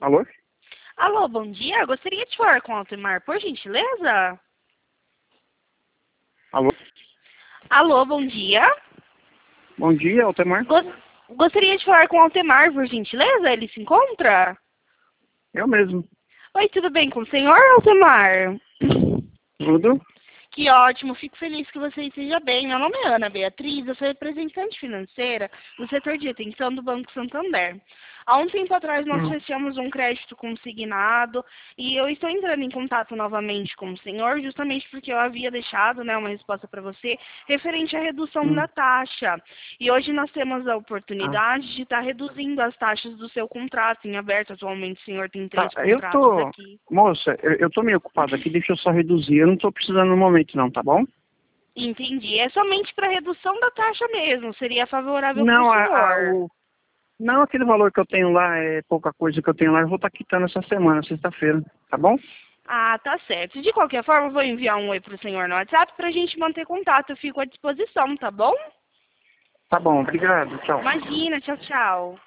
Alô? Alô, bom dia. Gostaria de falar com o Altemar, por gentileza? Alô? Alô, bom dia. Bom dia, Altemar. Gostaria de falar com o Altemar, por gentileza? Ele se encontra? Eu mesmo. Oi, tudo bem com o senhor, Altemar? Tudo? Que ótimo, fico feliz que você esteja bem. Meu nome é Ana Beatriz, eu sou representante financeira do setor de atenção do Banco Santander. Há um tempo atrás nós fechamos um crédito consignado e eu estou entrando em contato novamente com o senhor, justamente porque eu havia deixado, uma resposta para você referente à redução da taxa. E hoje nós temos a oportunidade de estar reduzindo as taxas do seu contrato em aberto. Atualmente o senhor tem 3 contratos aqui. Moça, eu tô meio ocupado aqui, deixa eu só reduzir. Eu não tô precisando no momento não, tá bom? Entendi. É somente para redução da taxa mesmo. Seria favorável para o Não, senhor. não aquele valor que eu tenho lá, é pouca coisa que eu tenho lá, eu vou estar quitando essa semana, sexta-feira, tá bom? Ah, tá certo. De qualquer forma, eu vou enviar um oi pro senhor no WhatsApp pra gente manter contato. Eu fico à disposição, tá bom? Tá bom, obrigado, tchau. Imagina, tchau, tchau.